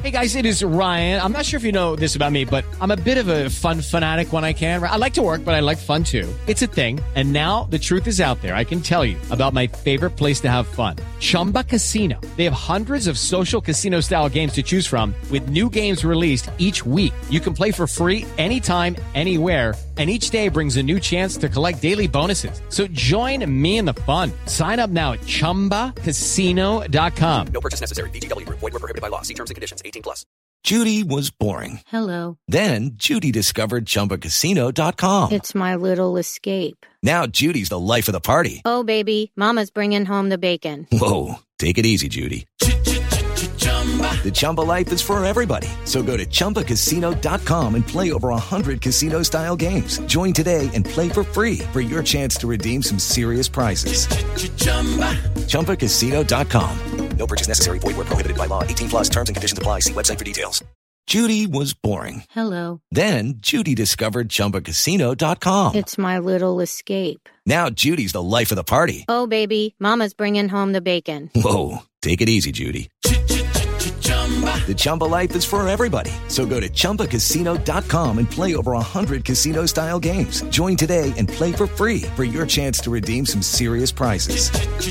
Hey guys, it is Ryan. I'm not sure if you know this about me, but I'm a bit of a fun fanatic when I can. I like to work, but I like fun too. It's a thing. And now the truth is out there. I can tell you about my favorite place to have fun. Chumba Casino. They have hundreds of social casino style games to choose from with new games released each week. You can play for free anytime, anywhere. And each day brings a new chance to collect daily bonuses. So join me in the fun. Sign up now at ChumbaCasino.com. No purchase necessary. VGW Group. Void where prohibited by law. See terms and conditions. 18+. Judy was boring. Hello. Then Judy discovered ChumbaCasino.com. It's my little escape. Now Judy's the life of the party. Oh, baby, mama's bringing home the bacon. Whoa, take it easy, Judy. The Chumba life is for everybody. So go to ChumbaCasino.com and play over 100 casino-style games. Join today and play for free for your chance to redeem some serious prizes. ChumbaCasino.com. No purchase necessary. Void where prohibited by law. 18+. Terms and conditions apply. See website for details. Judy was boring. Hello. Then Judy discovered ChumbaCasino.com. It's my little escape. Now Judy's the life of the party. Oh, baby, mama's bringing home the bacon. Whoa, take it easy, Judy. The Chumba life is for everybody. So go to ChumbaCasino.com and play over 100 casino-style games. Join today and play for free for your chance to redeem some serious prizes.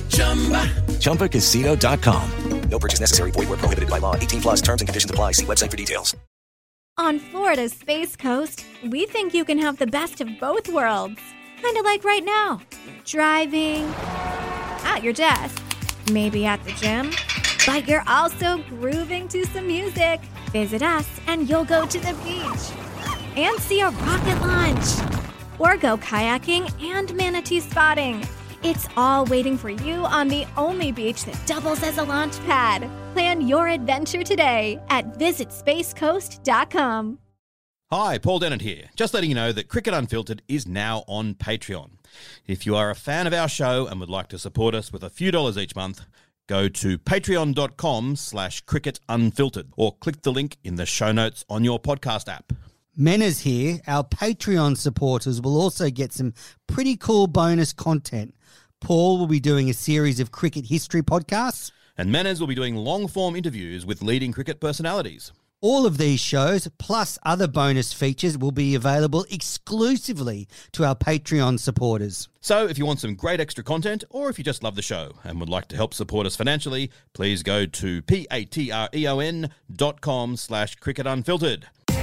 ChumbaCasino.com. No purchase necessary. Void where prohibited by law. 18+. Terms and conditions apply. See website for details. On Florida's Space Coast, we think you can have the best of both worlds. Kind of like right now. Driving, at your desk, maybe at the gym. But you're also grooving to some music. Visit us and you'll go to the beach and see a rocket launch. Or go kayaking and manatee spotting. It's all waiting for you on the only beach that doubles as a launch pad. Plan your adventure today at visitspacecoast.com. Hi, Paul Dennett here. Just letting you know that Cricket Unfiltered is now on Patreon. If you are a fan of our show and would like to support us with a few dollars each month, go to patreon.com/cricketunfiltered or click the link in the show notes on your podcast app. Menners here. Our Patreon supporters will also get some pretty cool bonus content. Paul will be doing a series of cricket history podcasts. And Manners will be doing long-form interviews with leading cricket personalities. All of these shows, plus other bonus features, will be available exclusively to our Patreon supporters. So if you want some great extra content, or if you just love the show and would like to help support us financially, please go to patreon.com/cricketunfiltered.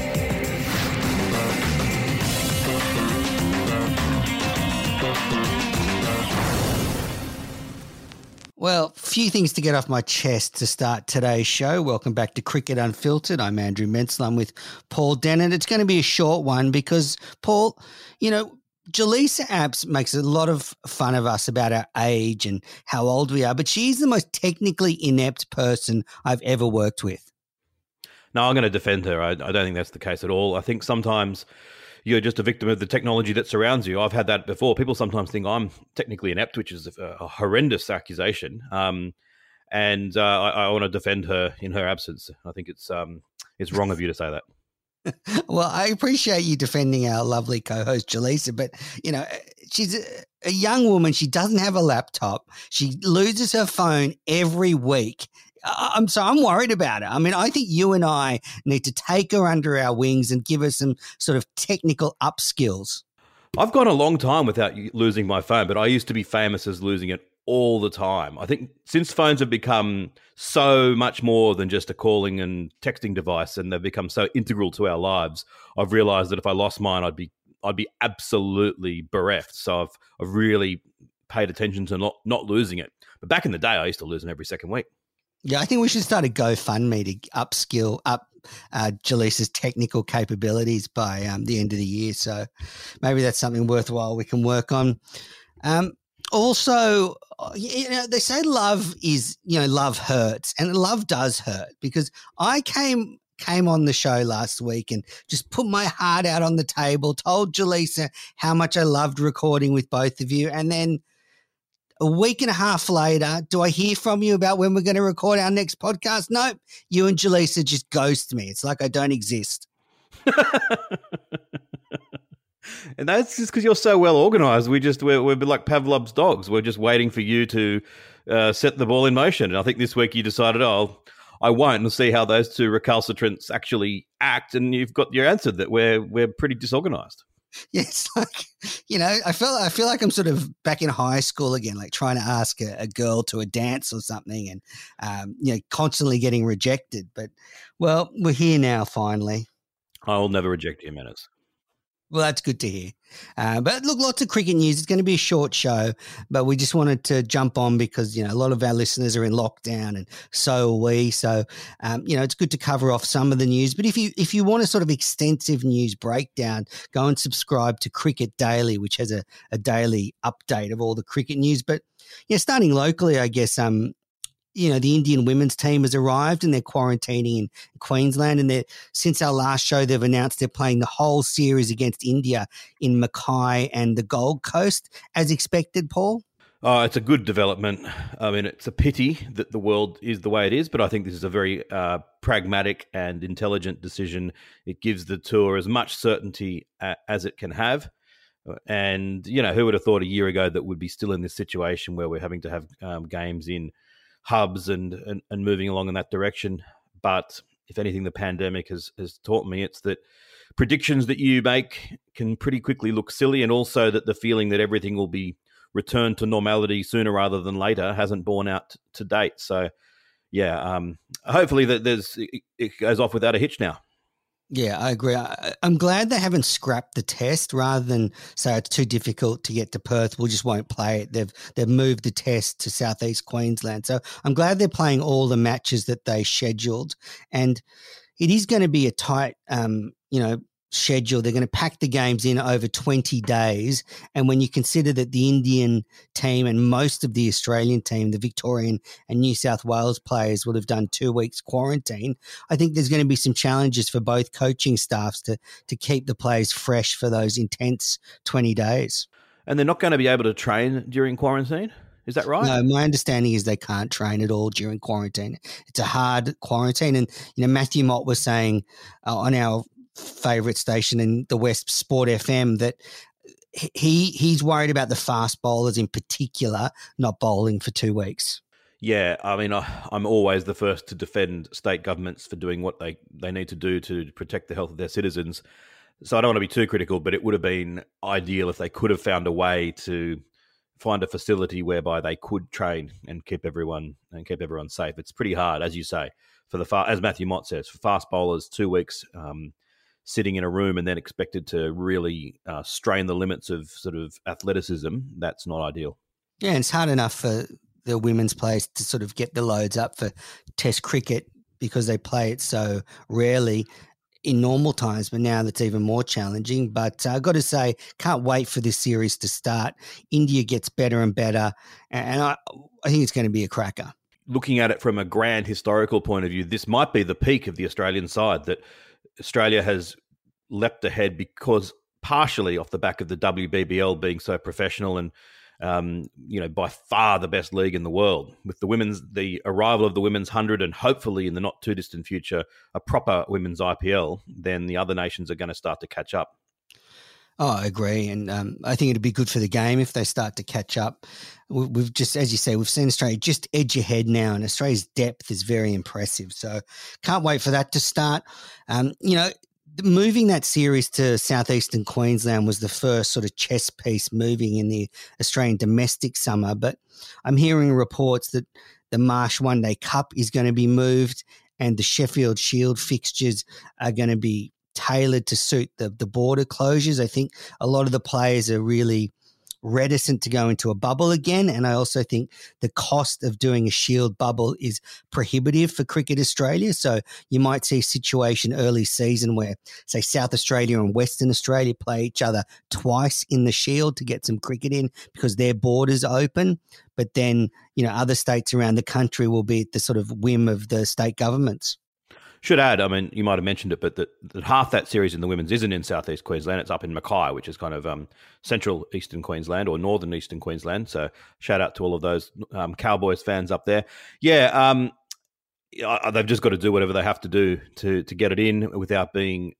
Well, few things to get off my chest to start today's show. Welcome back to Cricket Unfiltered. I'm Andrew Menzel. I'm with Paul Dennett. It's going to be a short one because, Paul, you know, Jaleesa Apps makes a lot of fun of us about our age and how old we are, but she's the most technically inept person I've ever worked with. No, I'm going to defend her. I don't think that's the case at all. I think sometimes you're just a victim of the technology that surrounds you. I've had that before. People sometimes think I'm technically inept, which is a horrendous accusation. I want to defend her in her absence. I think it's wrong of you to say that. Well, I appreciate you defending our lovely co-host, Jaleesa, but, you know, she's a young woman. She doesn't have a laptop. She loses her phone every week. I'm worried about her. I mean, I think you and I need to take her under our wings and give her some sort of technical upskills. I've gone a long time without losing my phone, but I used to be famous as losing it all the time. I think since phones have become so much more than just a calling and texting device, and they've become so integral to our lives, I've realized that if I lost mine, I'd be absolutely bereft. So I've really paid attention to not losing it. But back in the day, I used to lose them every second week. Yeah, I think we should start a GoFundMe to upskill Jaleesa's technical capabilities by the end of the year. So maybe that's something worthwhile we can work on. Also, you know, they say love hurts, and love does hurt, because I came on the show last week and just put my heart out on the table, told Jaleesa how much I loved recording with both of you, and then a week and a half later, do I hear from you about when we're going to record our next podcast? Nope. You and Jaleesa just ghost me. It's like I don't exist. And that's just because you're so well organized. We're like Pavlov's dogs. We're just waiting for you to set the ball in motion. And I think this week you decided, I'll I won't, and see how those two recalcitrants actually act. And you've got your answer that we're pretty disorganized. Yeah, it's like, I feel like I'm sort of back in high school again, like trying to ask a girl to a dance or something, and constantly getting rejected. But well, we're here now finally. I will never reject you, Menace. Well, that's good to hear. But look, lots of cricket news. It's going to be a short show, but we just wanted to jump on because, a lot of our listeners are in lockdown and so are we. So, it's good to cover off some of the news. But if you want a sort of extensive news breakdown, go and subscribe to Cricket Daily, which has a daily update of all the cricket news. But, starting locally, I guess, the Indian women's team has arrived and they're quarantining in Queensland. And since our last show, they've announced they're playing the whole series against India in Mackay and the Gold Coast, as expected, Paul. Oh, it's a good development. I mean, it's a pity that the world is the way it is, but I think this is a very pragmatic and intelligent decision. It gives the tour as much certainty as it can have. And, who would have thought a year ago that we'd be still in this situation where we're having to have games in hubs and moving along in that direction. But if anything, the pandemic has taught me, it's that predictions that you make can pretty quickly look silly, and also that the feeling that everything will be returned to normality sooner rather than later hasn't borne out to date. So, hopefully that it goes off without a hitch now. Yeah, I agree. I'm glad they haven't scrapped the test rather than say it's too difficult to get to Perth, we just won't play it. They've moved the test to southeast Queensland. So I'm glad they're playing all the matches that they scheduled. And it is going to be a tight, schedule. They're going to pack the games in over 20 days. And when you consider that the Indian team and most of the Australian team, the Victorian and New South Wales players would have done 2 weeks quarantine, I think there's going to be some challenges for both coaching staffs to keep the players fresh for those intense 20 days. And they're not going to be able to train during quarantine? Is that right? No, my understanding is they can't train at all during quarantine. It's a hard quarantine. And, Matthew Mott was saying on our favourite station in the West, Sport FM, that he's worried about the fast bowlers in particular not bowling for 2 weeks. Yeah, I mean, I'm always the first to defend state governments for doing what they need to do to protect the health of their citizens. So I don't want to be too critical, but it would have been ideal if they could have found a way to find a facility whereby they could train and keep everyone safe. It's pretty hard, as you say, as Matthew Mott says, for fast bowlers, 2 weeks sitting in a room and then expected to really strain the limits of sort of athleticism. That's not ideal. Yeah, and it's hard enough for the women's players to sort of get the loads up for Test cricket because they play it so rarely in normal times, but now that's even more challenging. But I've got to say, can't wait for this series to start. India gets better and better, and I think it's going to be a cracker. Looking at it from a grand historical point of view, this might be the peak of the Australian side, that Australia has leapt ahead because partially off the back of the WBBL being so professional and, by far the best league in the world. With the arrival of the women's 100 and hopefully in the not too distant future, a proper women's IPL, then the other nations are going to start to catch up. Oh, I agree. And I think it'd be good for the game if they start to catch up. We've just, as you say, we've seen Australia just edge ahead now, and Australia's depth is very impressive. So can't wait for that to start. Moving that series to southeastern Queensland was the first sort of chess piece moving in the Australian domestic summer. But I'm hearing reports that the Marsh One Day Cup is going to be moved and the Sheffield Shield fixtures are going to be tailored to suit the border closures. I think a lot of the players are really reticent to go into a bubble again, and I also think the cost of doing a Shield bubble is prohibitive for Cricket Australia. So you might see a situation early season where, say, South Australia and Western Australia play each other twice in the Shield to get some cricket in because their borders open. But then, other states around the country will be at the sort of whim of the state governments. Should add, I mean, you might have mentioned it, but that half that series in the women's isn't in southeast Queensland. It's up in Mackay, which is kind of central eastern Queensland or northern eastern Queensland. So shout out to all of those Cowboys fans up there. Yeah, they've just got to do whatever they have to do to get it in without breaking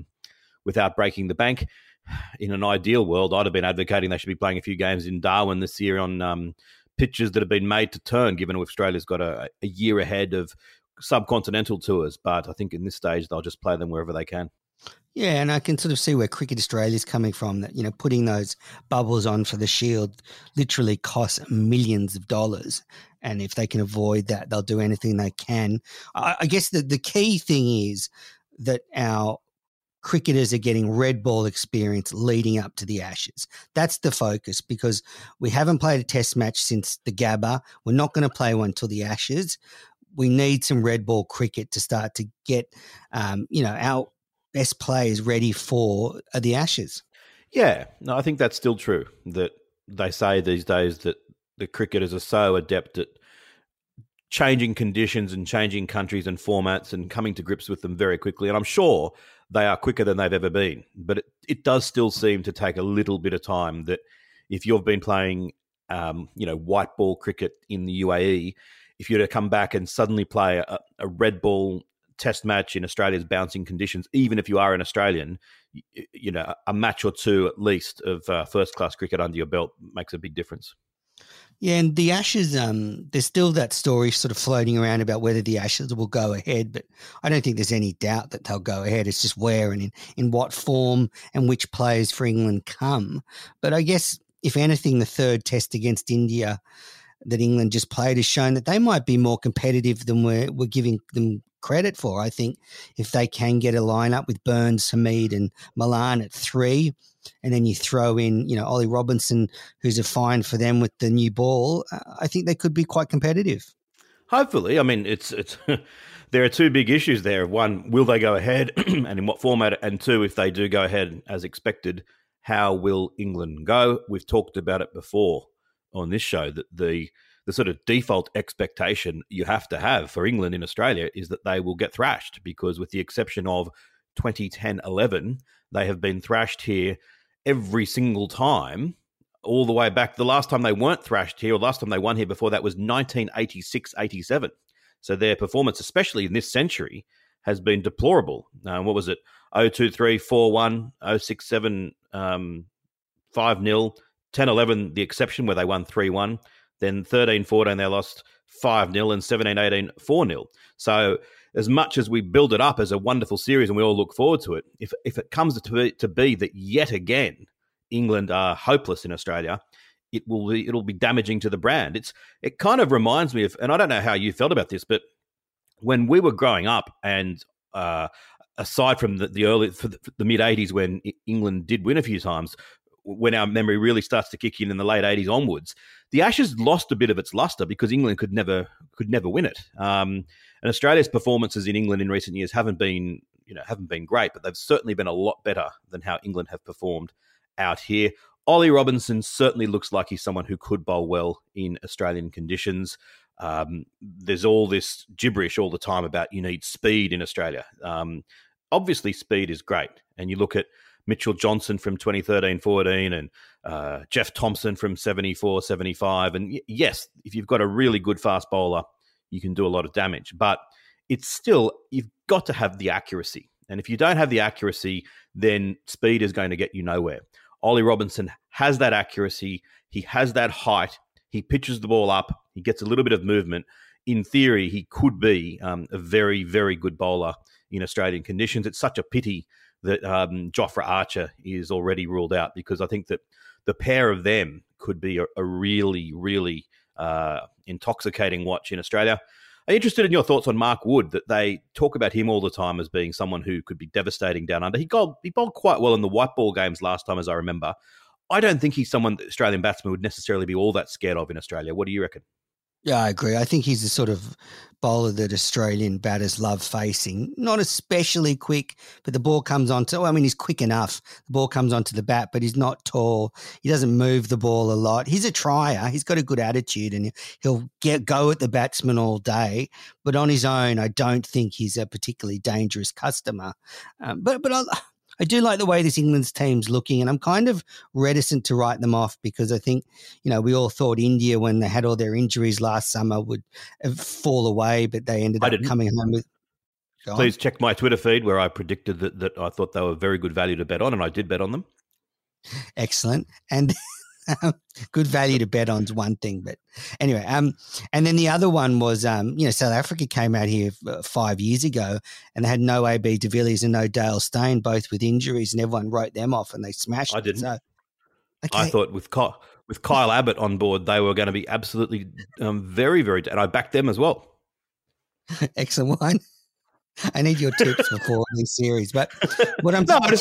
the bank. In an ideal world, I'd have been advocating they should be playing a few games in Darwin this year on pitches that have been made to turn, given Australia's got a year ahead of subcontinental tours, but I think in this stage they'll just play them wherever they can. Yeah, and I can sort of see where Cricket Australia is coming from, that, you know, putting those bubbles on for the Shield literally costs millions of dollars. And if they can avoid that, they'll do anything they can. I guess the key thing is that our cricketers are getting red ball experience leading up to the Ashes. That's the focus, because we haven't played a test match since the Gabba. We're not going to play one till the Ashes. We need some red ball cricket to start to get, our best players ready for the Ashes. Yeah, no, I think that's still true, that they say these days that the cricketers are so adept at changing conditions and changing countries and formats and coming to grips with them very quickly. And I'm sure they are quicker than they've ever been. But it does still seem to take a little bit of time, that if you've been playing, white ball cricket in the UAE, if you were to come back and suddenly play a red ball test match in Australia's bouncing conditions, even if you are an Australian, a match or two at least of first-class cricket under your belt makes a big difference. Yeah, and the Ashes, there's still that story sort of floating around about whether the Ashes will go ahead, but I don't think there's any doubt that they'll go ahead. It's just where and in what form and which players for England come. But I guess, if anything, the third test against India that England just played has shown that they might be more competitive than we're giving them credit for. I think if they can get a lineup with Burns, Hamid and Malan at 3, and then you throw in, Ollie Robinson, who's a find for them with the new ball, I think they could be quite competitive. Hopefully. I mean, it's there are two big issues there. One, will they go ahead and in what format? And two, if they do go ahead as expected, how will England go? We've talked about it before on this show, that the sort of default expectation you have to have for England in Australia is that they will get thrashed, because with the exception of 2010-11, they have been thrashed here every single time, all the way back. The last time they weren't thrashed here, or last time they won here before that, was 1986-87. So their performance, especially in this century, has been deplorable. What was it? 0-2-3, 4-1, 0-6-7, 5-0, 10-11, the exception where they won 3-1. Then 13-14, they lost 5-0, and 17-18, 4-0. So as much as we build it up as a wonderful series and we all look forward to it, if it comes to be that yet again England are hopeless in Australia, it'll be damaging to the brand. It kind of reminds me of, and I don't know how you felt about this, but when we were growing up, and aside from the mid 80s when England did win a few times, when our memory really starts to kick in the late 80s onwards, the Ashes lost a bit of its luster because England could never win it. And Australia's performances in England in recent years haven't been great, but they've certainly been a lot better than how England have performed out here. Ollie Robinson certainly looks like he's someone who could bowl well in Australian conditions. There's all this gibberish all the time about you need speed in Australia. Obviously, speed is great. And you look at Mitchell Johnson from 2013-14 and Jeff Thompson from 74-75. And yes, if you've got a really good fast bowler, you can do a lot of damage. But it's still, you've got to have the accuracy. And if you don't have the accuracy, then speed is going to get you nowhere. Ollie Robinson has that accuracy. He has that height. He pitches the ball up. He gets a little bit of movement. In theory, he could be a very, very good bowler in Australian conditions. It's such a pity that Jofra Archer is already ruled out, because I think that the pair of them could be a really, really intoxicating watch in Australia. I'm interested in your thoughts on Mark Wood, that they talk about him all the time as being someone who could be devastating down under. He bowled quite well in the white ball games last time, as I remember. I don't think he's someone that Australian batsmen would necessarily be all that scared of in Australia. What do you reckon? Yeah, I agree. I think he's the sort of bowler that Australian batters love facing. Not especially quick, but the ball comes onto, he's quick enough. The ball comes onto the bat, but he's not tall. He doesn't move the ball a lot. He's a trier. He's got a good attitude and he'll go at the batsman all day. But on his own, I don't think he's a particularly dangerous customer. But I do like the way this England's team's looking, and I'm kind of reticent to write them off, because I think, we all thought India, when they had all their injuries last summer, would fall away, but they ended up coming home with... Please check my Twitter feed where I predicted that I thought they were very good value to bet on, and I did bet on them. Excellent. And Good value to bet on's one thing, but anyway. And then the other one was, South Africa came out here 5 years ago, and they had no AB de Villiers and no Dale Steyn, both with injuries, and everyone wrote them off, and they smashed. I didn't. So, okay. I thought with Kyle Abbott on board, they were going to be absolutely very, very, and I backed them as well. Excellent one. I need your tips before the series, but what I'm don't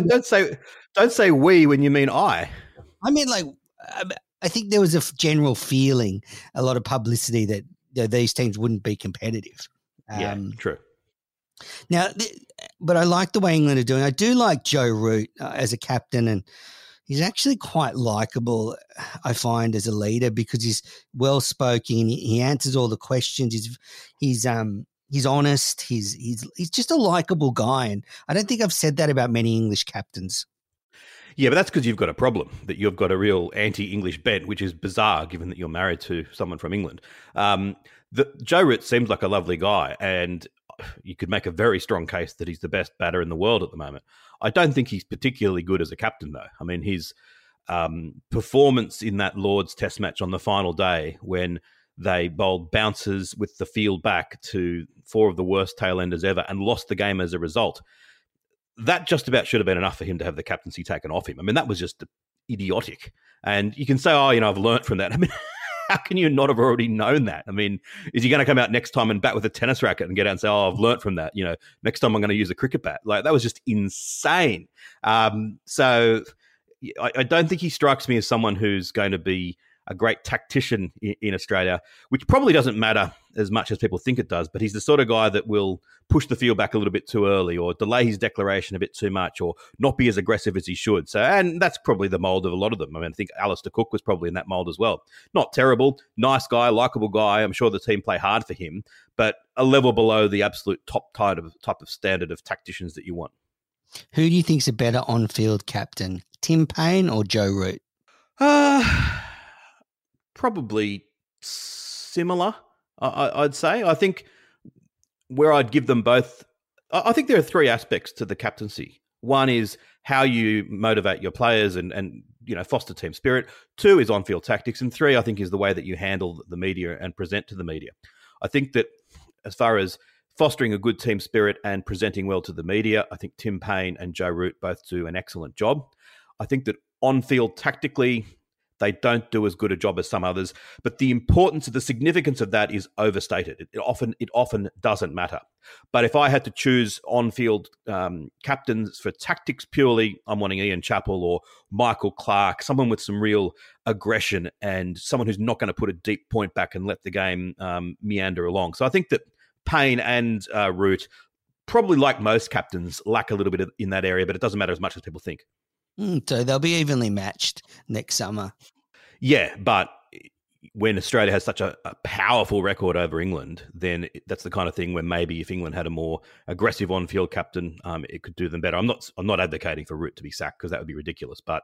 say we when you mean I. I mean, like, I think there was a general feeling, a lot of publicity that these teams wouldn't be competitive. Yeah, true. Now, but I like the way England are doing. I do like Joe Root as a captain, and he's actually quite likable, I find, as a leader because he's well-spoken. He answers all the questions. He's honest. He's just a likable guy, and I don't think I've said that about many English captains. Yeah, but that's because you've got a problem, that you've got a real anti-English bent, which is bizarre given that you're married to someone from England. Joe Root seems like a lovely guy, and you could make a very strong case that he's the best batter in the world at the moment. I don't think he's particularly good as a captain, though. I mean, his performance in that Lord's Test match on the final day when they bowled bouncers with the field back to 4 of the worst tail-enders ever and lost the game as a result, that just about should have been enough for him to have the captaincy taken off him. I mean, that was just idiotic. And you can say, I've learnt from that. I mean, how can you not have already known that? I mean, is he going to come out next time and bat with a tennis racket and get out and say, I've learnt from that. Next time I'm going to use a cricket bat. Like, that was just insane. So I don't think he strikes me as someone who's going to be a great tactician in Australia, which probably doesn't matter as much as people think it does, but he's the sort of guy that will push the field back a little bit too early or delay his declaration a bit too much or not be as aggressive as he should. So, and that's probably the mould of a lot of them. I mean, I think Alistair Cook was probably in that mould as well. Not terrible, nice guy, likeable guy. I'm sure the team play hard for him, but a level below the absolute top type of standard of tacticians that you want. Who do you think's a better on-field captain, Tim Payne or Joe Root? Probably similar, I'd say. I think where I'd give them both, I think there are 3 aspects to the captaincy. One is how you motivate your players and foster team spirit. 2 is on-field tactics. And 3, I think, is the way that you handle the media and present to the media. I think that as far as fostering a good team spirit and presenting well to the media, I think Tim Payne and Joe Root both do an excellent job. I think that on-field tactically, they don't do as good a job as some others, but the significance of that is overstated. It often doesn't matter. But if I had to choose on-field captains for tactics purely, I'm wanting Ian Chappell or Michael Clarke, someone with some real aggression and someone who's not going to put a deep point back and let the game meander along. So I think that Payne and Root, probably like most captains, lack a little bit in that area, but it doesn't matter as much as people think. So they'll be evenly matched next summer. Yeah, but when Australia has such a powerful record over England, then that's the kind of thing where maybe if England had a more aggressive on-field captain, it could do them better. I'm not advocating for Root to be sacked because that would be ridiculous. But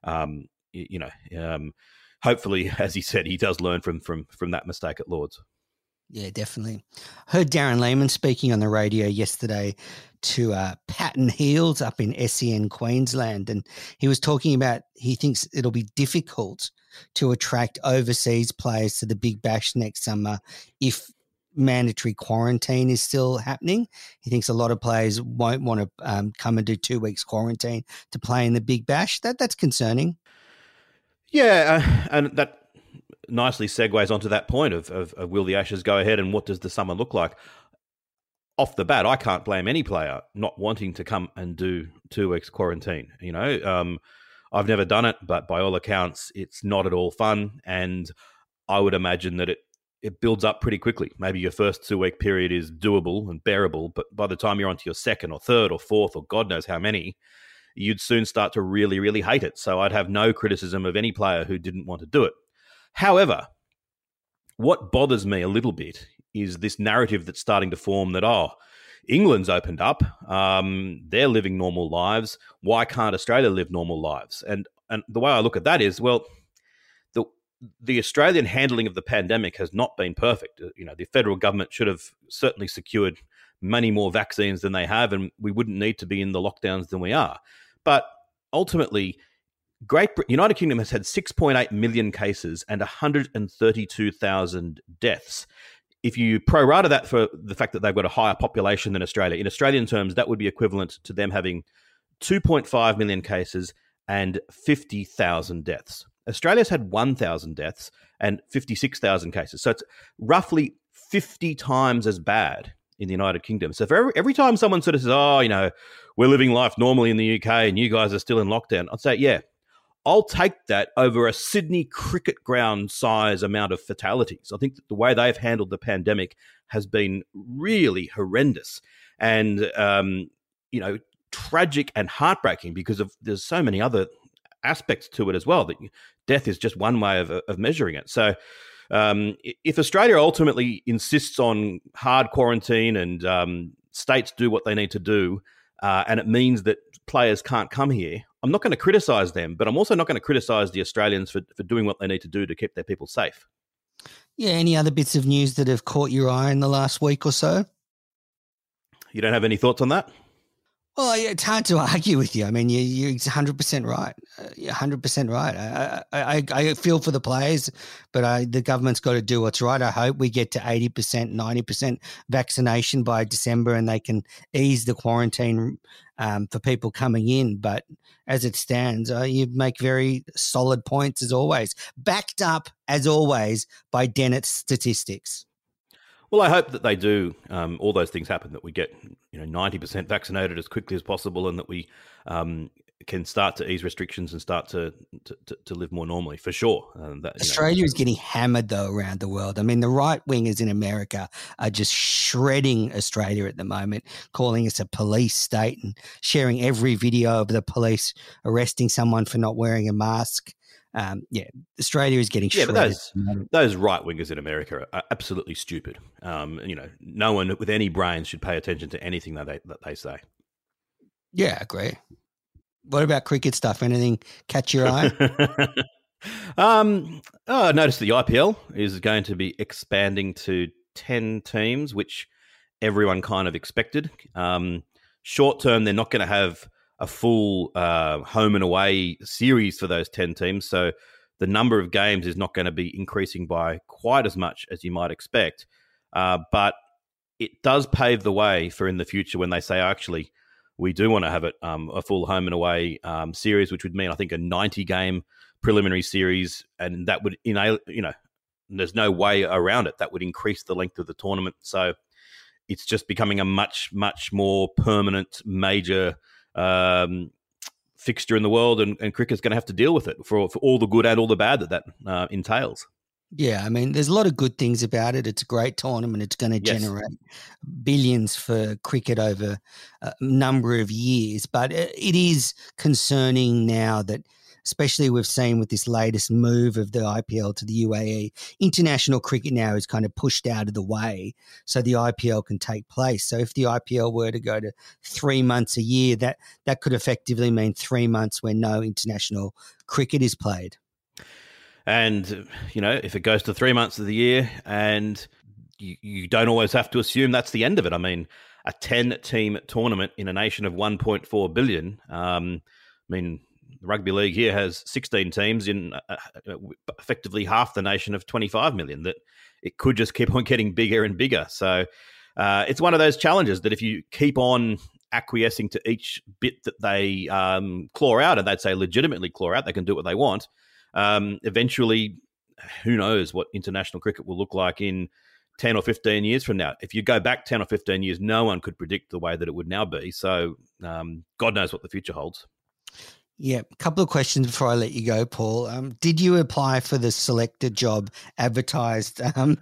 hopefully, as he said, he does learn from that mistake at Lord's. Yeah, definitely. Heard Darren Lehman speaking on the radio yesterday to Patton Heels up in SEN, Queensland, and he was talking about he thinks it'll be difficult to attract overseas players to the Big Bash next summer if mandatory quarantine is still happening. He thinks a lot of players won't want to come and do 2 weeks quarantine to play in the Big Bash. That's concerning. Yeah, and that nicely segues onto that point of will the Ashes go ahead and what does the summer look like? Off the bat, I can't blame any player not wanting to come and do 2 weeks quarantine. I've never done it, but by all accounts, it's not at all fun. And I would imagine that it builds up pretty quickly. Maybe your first 2 week period is doable and bearable, but by the time you're onto your second or third or fourth or God knows how many, you'd soon start to really, really hate it. So I'd have no criticism of any player who didn't want to do it. However, what bothers me a little bit is this narrative that's starting to form that, England's opened up, they're living normal lives. Why can't Australia live normal lives? And the way I look at that is, well, the Australian handling of the pandemic has not been perfect. The federal government should have certainly secured many more vaccines than they have, and we wouldn't need to be in the lockdowns than we are. But ultimately, United Kingdom has had 6.8 million cases and 132,000 deaths. If you prorata that for the fact that they've got a higher population than Australia, in Australian terms, that would be equivalent to them having 2.5 million cases and 50,000 deaths. Australia's had 1,000 deaths and 56,000 cases. So it's roughly 50 times as bad in the United Kingdom. So for every time someone sort of says, oh, you know, we're living life normally in the UK and you guys are still in lockdown, I'd say, yeah, I'll take that over a Sydney cricket ground size amount of fatalities. I think that the way they've handled the pandemic has been really horrendous and, you know, tragic and heartbreaking because there's so many other aspects to it as well, that death is just one way of measuring it. So if Australia ultimately insists on hard quarantine and states do what they need to do, and it means that players can't come here, I'm not going to criticise them, but I'm also not going to criticise the Australians for doing what they need to do to keep their people safe. Yeah, any other bits of news that have caught your eye in the last week or so? You don't have any thoughts on that? Well, it's hard to argue with you. I mean, you're 100% right. You're 100% right. I feel for the players, but the government's got to do what's right. I hope we get to 80%, 90% vaccination by December and they can ease the quarantine for people coming in. But as it stands, you make very solid points as always, backed up as always by Dennett's statistics. Well, I hope that they do. All those things happen, that we get 90% vaccinated as quickly as possible, and that we can start to ease restrictions and start to live more normally, for sure. Australia is getting hammered, though, around the world. I mean, the right-wingers in America are just shredding Australia at the moment, calling us a police state and sharing every video of the police arresting someone for not wearing a mask. Australia is getting shredded. But those right-wingers in America are absolutely stupid. No one with any brains should pay attention to anything that they say. Yeah, I agree. What about cricket stuff? Anything catch your eye? I noticed the IPL is going to be expanding to 10 teams, which everyone kind of expected. Short term, they're not going to have a full home and away series for those 10 teams. So the number of games is not going to be increasing by quite as much as you might expect. But it does pave the way for in the future when they say, actually, we do want to have it a full home and away series, which would mean, I think, a 90-game preliminary series. And that would, there's no way around it. That would increase the length of the tournament. So it's just becoming a much, much more permanent, major fixture in the world, and cricket's going to have to deal with it for all the good and all the bad that entails. Yeah, I mean, there's a lot of good things about it. It's a great tournament. It's going to generate billions for cricket over a number of years. But it is concerning now that, especially we've seen with this latest move of the IPL to the UAE, international cricket now is kind of pushed out of the way so the IPL can take place. So if the IPL were to go to 3 months a year, that could effectively mean 3 months where no international cricket is played. And, if it goes to 3 months of the year, and you don't always have to assume that's the end of it. I mean, a 10-team tournament in a nation of 1.4 billion, the rugby league here has 16 teams in effectively half the nation of 25 million, that it could just keep on getting bigger and bigger. So it's one of those challenges that if you keep on acquiescing to each bit that they claw out, and they'd say legitimately claw out, they can do what they want, eventually, who knows what international cricket will look like in 10 or 15 years from now. If you go back 10 or 15 years, no one could predict the way that it would now be. So God knows what the future holds. Yeah, a couple of questions before I let you go, Paul. Did you apply for the selector job advertised in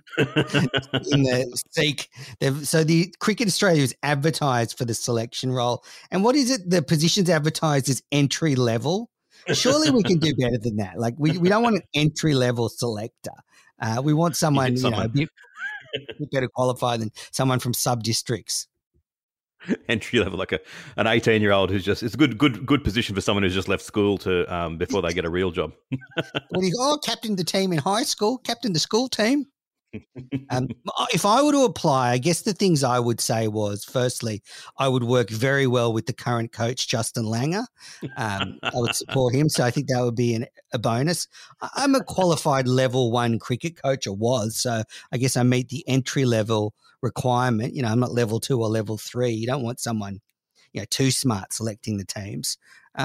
the Seek? So the Cricket Australia is advertised for the selection role. And what is it? The position's advertised as entry level. Surely we can do better than that. Like we don't want an entry level selector. We want someone, a bit better qualified than someone from sub districts. Entry level, like an 18-year-old who's just, it's a good position for someone who's just left school to before they get a real job. Captain the team in high school, captain the school team. If I were to apply, I guess the things I would say was, firstly, I would work very well with the current coach, Justin Langer. I would support him. So I think that would be a bonus. I'm a qualified level 1 cricket coach, or was. So I guess I meet the entry level requirement. I'm not level 2 or level 3. You don't want someone, too smart selecting the teams.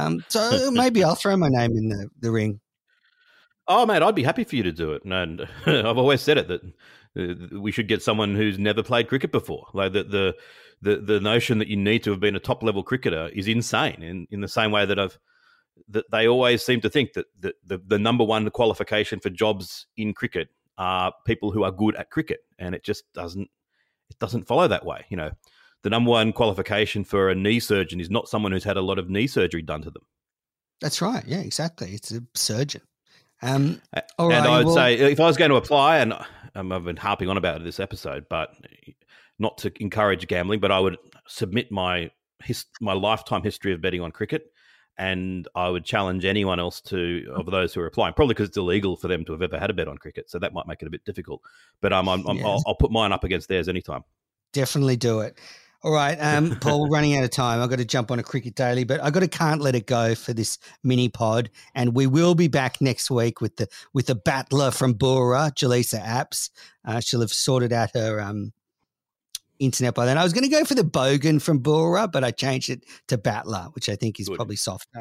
So maybe I'll throw my name in the ring. Oh, mate, I'd be happy for you to do it. And I've always said it, that we should get someone who's never played cricket before. Like the notion that you need to have been a top-level cricketer is insane, in the same way that they always seem to think that the number one qualification for jobs in cricket are people who are good at cricket, and it just doesn't follow that way. The number one qualification for a knee surgeon is not someone who's had a lot of knee surgery done to them. That's right. Yeah, exactly. It's a surgeon. All and right, I would say, if I was going to apply, and I've been harping on about it this episode, but not to encourage gambling, but I would submit my lifetime history of betting on cricket, and I would challenge anyone else of those who are applying, probably because it's illegal for them to have ever had a bet on cricket, so that might make it a bit difficult. But I'll put mine up against theirs anytime. Definitely do it. All right, Paul, we're running out of time. I've got to jump on a Cricket Daily, but I've got to can't let it go for this mini pod. And we will be back next week with the battler from Bora, Jaleesa Apps. She'll have sorted out her internet by then. I was going to go for the Bogan from Bora, but I changed it to battler, which I think is probably softer.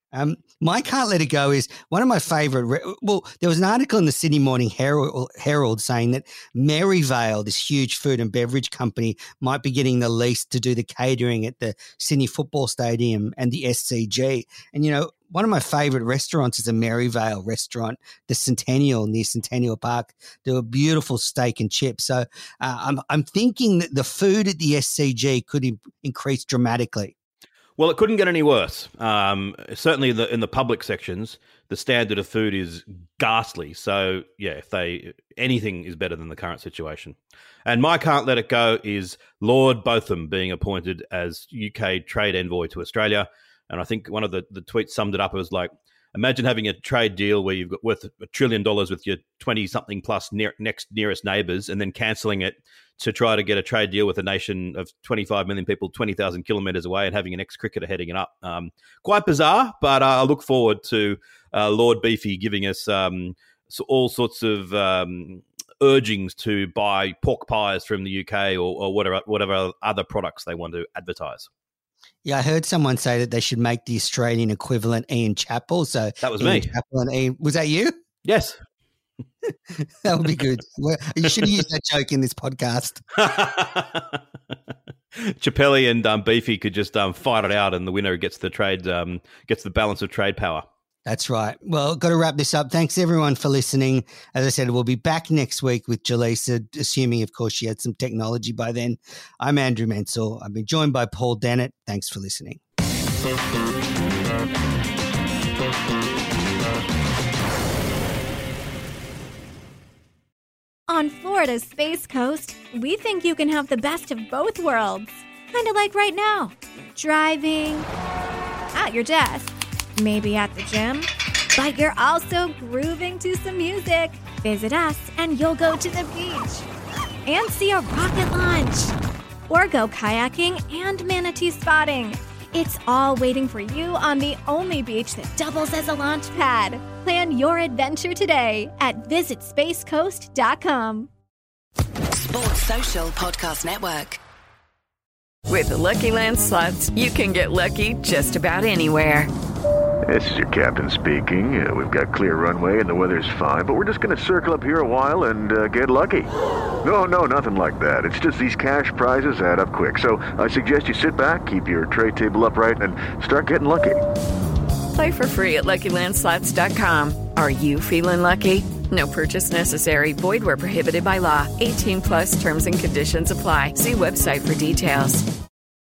My can't let it go is one of my favorite. There was an article in the Sydney Morning Herald saying that Maryvale, this huge food and beverage company, might be getting the lease to do the catering at the Sydney Football Stadium and the SCG. And, one of my favorite restaurants is a Maryvale restaurant, the Centennial, near Centennial Park. Do a beautiful steak and chips. So I'm thinking that the food at the SCG could increase dramatically. Well, it couldn't get any worse. Certainly in the public sections, the standard of food is ghastly. So, yeah, anything is better than the current situation. And my can't let it go is Lord Botham being appointed as UK trade envoy to Australia. And I think one of the tweets summed it up. It was like, imagine having a trade deal where you've got worth $1 trillion with your 20-something plus next nearest neighbours, and then cancelling it to try to get a trade deal with a nation of 25 million people 20,000 kilometres away and having an ex-cricketer heading it up. Quite bizarre, but I look forward to Lord Beefy giving us all sorts of urgings to buy pork pies from the UK or whatever other products they want to advertise. Yeah, I heard someone say that they should make the Australian equivalent Ian Chappell. So that was Ian me. Chappell and Ian, was that you? Yes. That would be good. Well, you should have used that joke in this podcast. Chappelli and Beefy could just fight it out, and the winner gets the balance of trade power. That's right. Well, got to wrap this up. Thanks, everyone, for listening. As I said, we'll be back next week with Jaleesa, assuming, of course, she had some technology by then. I'm Andrew Mansell. I've been joined by Paul Dennett. Thanks for listening. On Florida's Space Coast, we think you can have the best of both worlds. Kind of like right now. Driving, at your desk, maybe at the gym, but you're also grooving to some music. Visit us and you'll go to the beach and see a rocket launch, or go kayaking and manatee spotting. It's all waiting for you on the only beach that doubles as a launch pad. Plan your adventure today at visitspacecoast.com. Sports Social Podcast Network. With the Lucky Land Slots, you can get lucky just about anywhere. This is your captain speaking. We've got clear runway and the weather's fine, but we're just going to circle up here a while and get lucky. No, nothing like that. It's just these cash prizes add up quick. So I suggest you sit back, keep your tray table upright, and start getting lucky. Play for free at LuckyLandSlots.com. Are you feeling lucky? No purchase necessary. Void where prohibited by law. 18+ terms and conditions apply. See website for details.